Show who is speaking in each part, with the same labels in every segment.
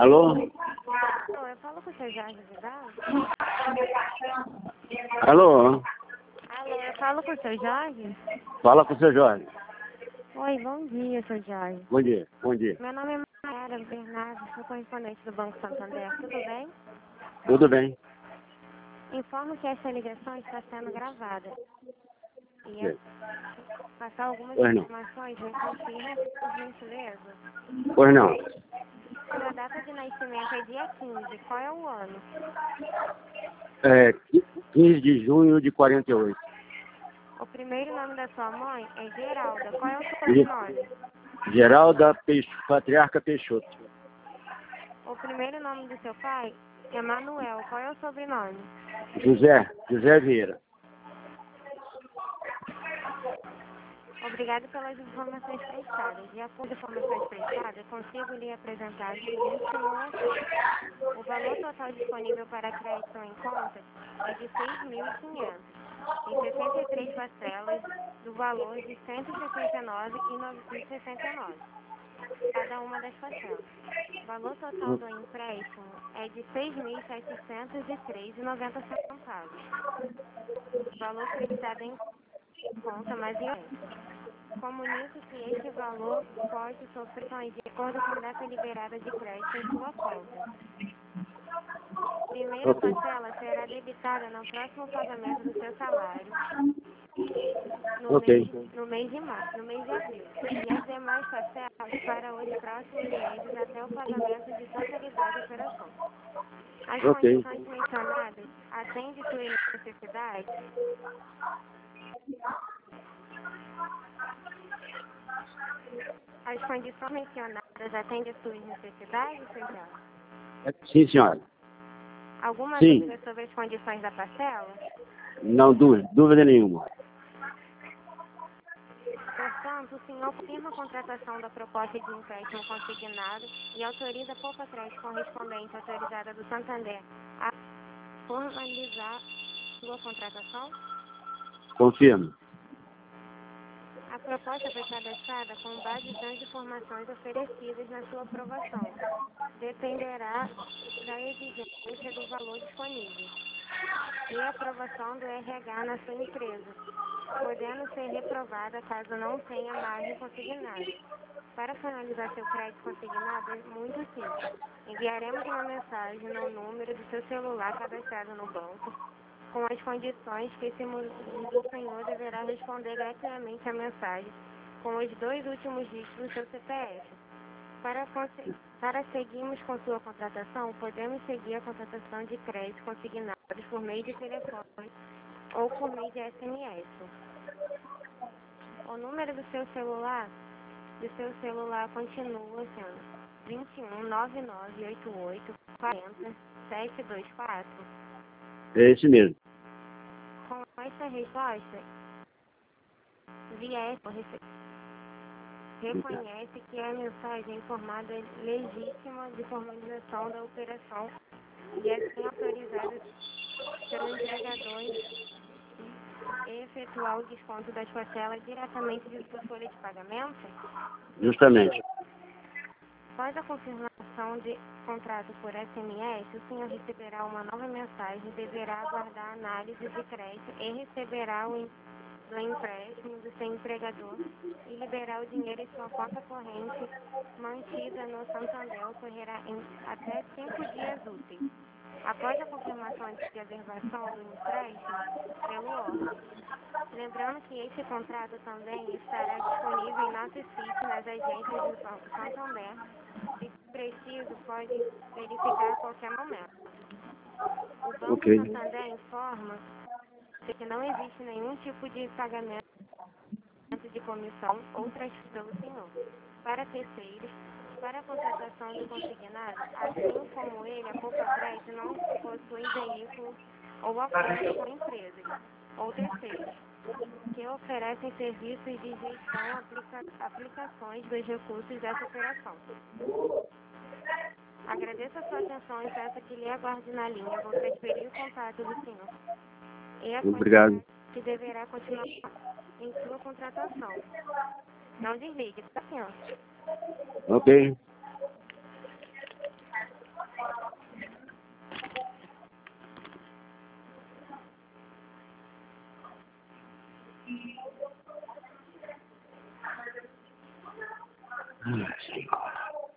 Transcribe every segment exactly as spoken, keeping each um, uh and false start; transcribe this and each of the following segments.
Speaker 1: Alô?
Speaker 2: Alô, eu falo com o seu Jorge Vidal?
Speaker 1: Alô?
Speaker 2: Alô, eu falo com o seu Jorge?
Speaker 1: Fala com o seu Jorge.
Speaker 2: Oi, bom dia, seu Jorge.
Speaker 1: Bom dia, bom dia.
Speaker 2: Meu nome é Mayara Bernardo, sou correspondente do Banco Santander. Tudo bem?
Speaker 1: Tudo bem?
Speaker 2: Informo que essa ligação está sendo gravada. E é
Speaker 1: Sim.
Speaker 2: passar algumas
Speaker 1: Pois não.
Speaker 2: informações, me confirma, por gentileza.
Speaker 1: Pois não.
Speaker 2: Sua data de nascimento é dia quinze. Qual é o ano?
Speaker 1: É quinze de junho de quarenta e oito.
Speaker 2: O primeiro nome da sua mãe é Geralda. Qual é o
Speaker 1: Ge-
Speaker 2: sobrenome?
Speaker 1: Geralda Peix... Patriarca Peixoto.
Speaker 2: O primeiro nome do seu pai é Manuel. Qual é o sobrenome?
Speaker 1: José, José Vieira.
Speaker 2: Obrigado pelas informações prestadas. De acordo com as informações prestadas, consigo lhe apresentar a seguinte simulação. O valor total disponível para crédito em conta é de seis mil e quinhentos, em sessenta e três parcelas do valor de cento e sessenta e nove reais e sessenta e nove centavos, cada uma das parcelas. O valor total do empréstimo é de seis mil setecentos e três reais e noventa centavos. Valor creditado em conta mais I O F. Comunico que este valor pode sofrer sanções de acordo com a data liberada de crédito em sua conta. Primeira
Speaker 1: Ok.
Speaker 2: parcela será debitada no próximo pagamento do seu salário, no mês,
Speaker 1: Ok.
Speaker 2: no mês de março, no mês de abril. E as demais parcelas para os próximos meses até o pagamento de totalidade da operação. As
Speaker 1: Ok.
Speaker 2: condições mencionadas atendem suas necessidades? As condições mencionadas atendem às suas necessidades, senhor?
Speaker 1: Sim, senhora.
Speaker 2: Alguma
Speaker 1: Sim.
Speaker 2: dúvida sobre as condições da parcela?
Speaker 1: Não, dúvida, dúvida nenhuma.
Speaker 2: Portanto, o senhor confirma a contratação da proposta de empréstimo consignado e autoriza por trás correspondente autorizada do Santander a formalizar sua contratação?
Speaker 1: Confirmo.
Speaker 2: A proposta foi cadastrada com base nas informações oferecidas na sua aprovação. Dependerá da exigência do valor disponível e a aprovação do R H na sua empresa, podendo ser reprovada caso não tenha margem consignada. Para finalizar seu crédito consignado é muito simples. Enviaremos uma mensagem no número do seu celular cadastrado no banco, com as condições que esse mu- o senhor deverá responder gratuitamente à mensagem com os dois últimos dígitos do seu C P F. Para, conse- para seguirmos com sua contratação, podemos seguir a contratação de crédito consignados por meio de telefone ou por meio de S M S. O número do seu celular, do seu celular continua sendo vinte e um, nove nove oito oito, quarenta, sete dois quatro.
Speaker 1: É esse mesmo.
Speaker 2: Com essa resposta, via essa rece- reconhece que a mensagem informada é legítima de formalização da operação e é assim autorizada pelo empregador e efetuar o desconto das parcelas diretamente de sua folha de pagamento.
Speaker 1: Justamente.
Speaker 2: Após a confirmação de contrato por S M S, o senhor receberá uma nova mensagem e deverá aguardar a análise de crédito e receberá o em- do empréstimo do seu empregador e liberar o dinheiro em sua conta corrente mantida no Santander ocorrerá em até cinco dias úteis. Após a confirmação de averbação do empréstimo pelo órgão. Lembrando que esse contrato também estará disponível em nosso sítio nas agências do Banco Santander. Se preciso, pode verificar a qualquer momento. O Banco
Speaker 1: Ok.
Speaker 2: Santander informa que não existe nenhum tipo de pagamento de comissão ou transferência pelo senhor para terceiros, para a contratação do consignado, assim como ele, a Poupa Crédito não possui veículo ou acordo com empresas ou terceiros que oferecem serviços de gestão aplica aplicações dos recursos dessa operação. Agradeço a sua atenção e peço que lhe aguarde na linha. Vou transferir o contato do senhor e a
Speaker 1: Obrigado.
Speaker 2: quantidade que deverá continuar em sua contratação. Não desligue, tá, senhor?
Speaker 1: Ok. Ah, Senhor.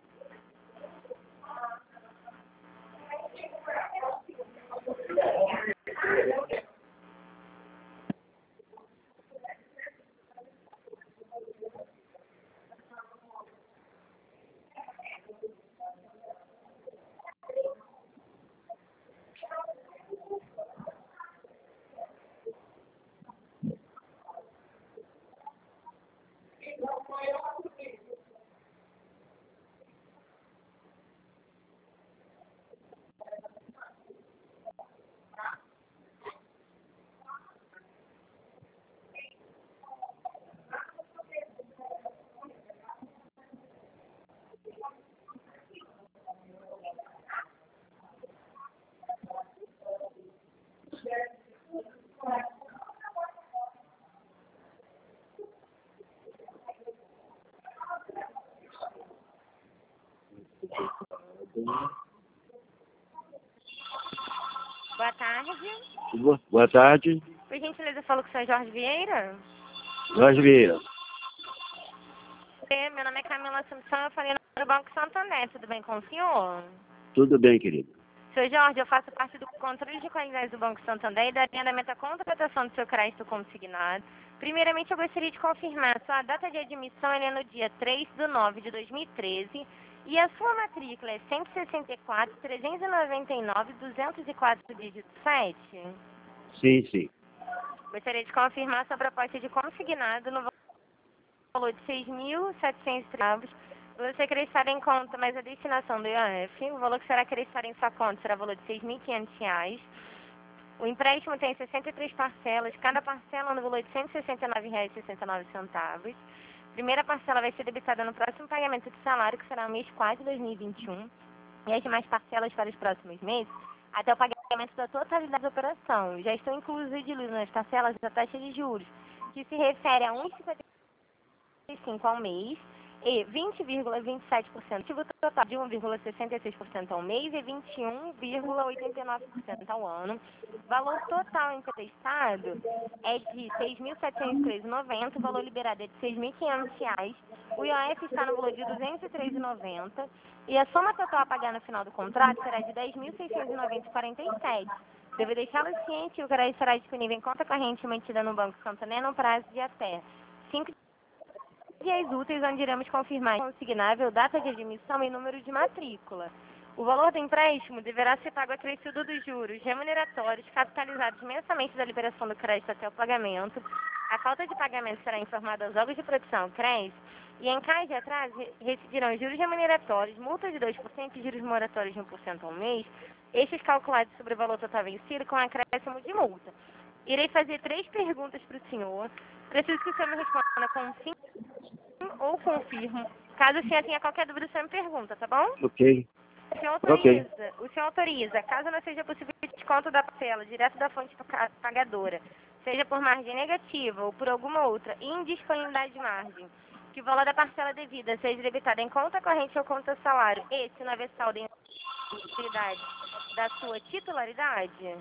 Speaker 2: Boa tarde.
Speaker 1: Boa, boa tarde.
Speaker 2: Por gentileza, falou com o senhor Jorge Vieira?
Speaker 1: Jorge Vieira.
Speaker 2: É, meu nome é Camila Assunção, eu falei no Banco Santander, tudo bem com o senhor?
Speaker 1: Tudo bem, querido.
Speaker 2: Senhor Jorge, eu faço parte do controle de qualidade do Banco Santander e da agendamento à contratação do seu crédito consignado. Primeiramente, eu gostaria de confirmar, sua data de admissão é no dia três de nove de dois mil e treze e a sua matrícula é cento e sessenta e quatro, trezentos e noventa e nove, duzentos e quatro, dígito sete.
Speaker 1: Sim, sim.
Speaker 2: Gostaria de confirmar sua proposta de consignado no valor de seis mil e setecentos reais. Você acreditar em conta, mas a destinação do I O F, o valor que será acreditado em sua conta será o valor de seis mil e quinhentos reais. O empréstimo tem sessenta e três parcelas, cada parcela no valor de cento e sessenta e nove reais e sessenta e nove centavos. Primeira parcela vai ser debitada no próximo pagamento de salário, que será o mês quatro de dois mil e vinte e um. E as demais parcelas para os próximos meses, até o pagamento da totalidade da operação. Já estão incluídas nas parcelas da taxa de juros, que se refere a um vírgula cinquenta e cinco ao mês e vinte vírgula vinte e sete por cento total de um vírgula sessenta e seis por cento ao mês e vinte e um vírgula oitenta e nove por cento ao ano. Valor total emprestado é de seis mil setecentos e treze reais e noventa centavos, o valor liberado é de seis mil e quinhentos reais, o I O F está no valor de duzentos e treze reais e noventa centavos e a soma total a pagar no final do contrato será de dez mil seiscentos e noventa reais e quarenta e sete centavos. Devo deixá-lo ciente que o crédito será disponível em conta corrente mantida no Banco Santander no prazo de até cinco dias úteis, onde iremos confirmar consignável, data de admissão e número de matrícula. O valor do empréstimo deverá ser pago acrescido dos juros remuneratórios capitalizados mensalmente da liberação do crédito até o pagamento. A falta de pagamento será informada aos órgãos de produção crédito e, em caso de atraso, residirão juros remuneratórios, multas de dois por cento e juros moratórios de um por cento ao mês, estes calculados sobre o valor total vencido com acréscimo de multa. Irei fazer três perguntas para o senhor. Preciso que o senhor me responda com sim ou confirmo. Caso o senhor tenha qualquer dúvida, o senhor me pergunta, tá bom?
Speaker 1: Ok.
Speaker 2: O senhor
Speaker 1: Ok.
Speaker 2: autoriza, o senhor autoriza, caso não seja possível desconto da parcela direto da fonte pagadora, seja por margem negativa ou por alguma outra indisponibilidade de margem, que o valor da parcela devida seja debitado em conta corrente ou conta salário, e se não haver saldo em utilidade da sua titularidade?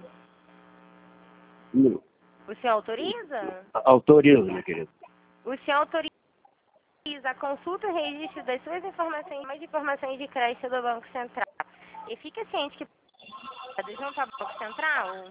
Speaker 1: Não.
Speaker 2: O senhor autoriza?
Speaker 1: Autorizo, meu querido.
Speaker 2: O senhor autoriza a consulta e registro das suas informações, mais informações de crédito do Banco Central. E fica ciente que junto ao Banco Central,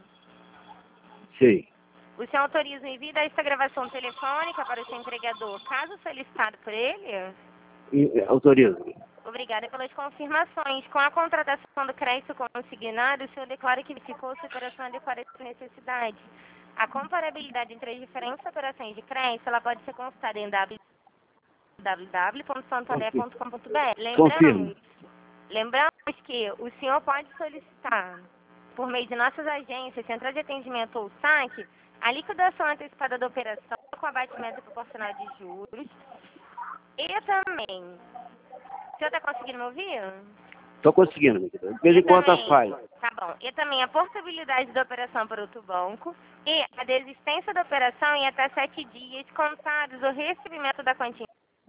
Speaker 1: Sim.
Speaker 2: o senhor autoriza o envio desta gravação telefônica para o seu empregador, caso solicitado por ele?
Speaker 1: E- Autorizo.
Speaker 2: Obrigada pelas confirmações. Com a contratação do crédito consignado, o senhor declara que ficou sua operação adequada às suas necessidades. A comparabilidade entre as diferentes operações de crédito, ela pode ser consultada em w w w ponto santander ponto com ponto b r.
Speaker 1: Confirmo.
Speaker 2: Lembramos, lembramos que o senhor pode solicitar, por meio de nossas agências, central de atendimento ou saque, a liquidação antecipada da operação com abatimento proporcional de juros. E também, o senhor está conseguindo me ouvir?
Speaker 1: Estou conseguindo, meu querido. De vez em
Speaker 2: E
Speaker 1: quando
Speaker 2: também,
Speaker 1: falha.
Speaker 2: tá bom. E também a portabilidade da operação para outro banco e a desistência da operação em até sete dias contados o recebimento da quantia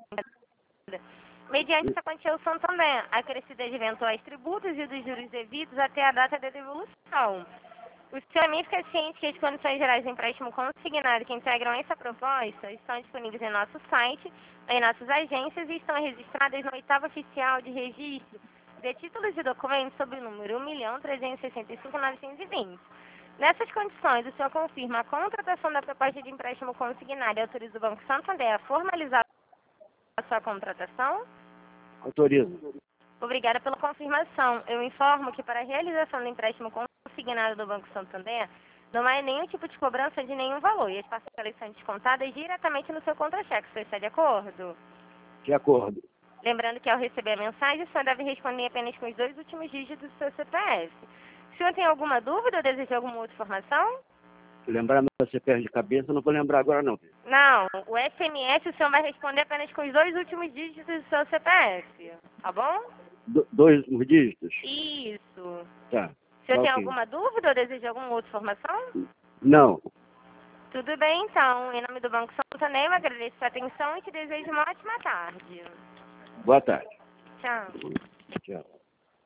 Speaker 2: mediante essa quantia o Santander, acrescida de eventuais tributos e dos juros devidos até a data da devolução. O senhor me fica ciente que as condições gerais do empréstimo consignado que integram essa proposta estão disponíveis em nosso site, em nossas agências e estão registradas no oitavo oficial de registro de títulos e documentos sob o número um milhão trezentos e sessenta e cinco mil novecentos e vinte. Nessas condições, o senhor confirma a contratação da proposta de empréstimo consignado e autoriza o Banco Santander a formalizar a sua contratação?
Speaker 1: Autorizo.
Speaker 2: Obrigada pela confirmação. Eu informo que para a realização do empréstimo consignado do Banco Santander, não há nenhum tipo de cobrança de nenhum valor e as parcelas são descontadas diretamente no seu contra-cheque. Você está de acordo?
Speaker 1: De acordo.
Speaker 2: Lembrando que ao receber a mensagem, o senhor deve responder apenas com os dois últimos dígitos do seu C P F. O senhor tem alguma dúvida ou deseja alguma outra informação?
Speaker 1: Lembrar meu C P F de cabeça, eu não vou lembrar agora não.
Speaker 2: Não, o S M S o senhor vai responder apenas com os dois últimos dígitos do seu C P F, tá bom?
Speaker 1: Do, dois dígitos?
Speaker 2: Isso.
Speaker 1: Tá.
Speaker 2: O senhor
Speaker 1: Tá,
Speaker 2: tem
Speaker 1: ok.
Speaker 2: alguma dúvida ou deseja alguma outra informação?
Speaker 1: Não.
Speaker 2: Tudo bem, então. Em nome do Banco Santander, eu agradeço a sua atenção e te desejo uma ótima tarde.
Speaker 1: Boa tarde.
Speaker 2: Tchau.
Speaker 1: Tchau.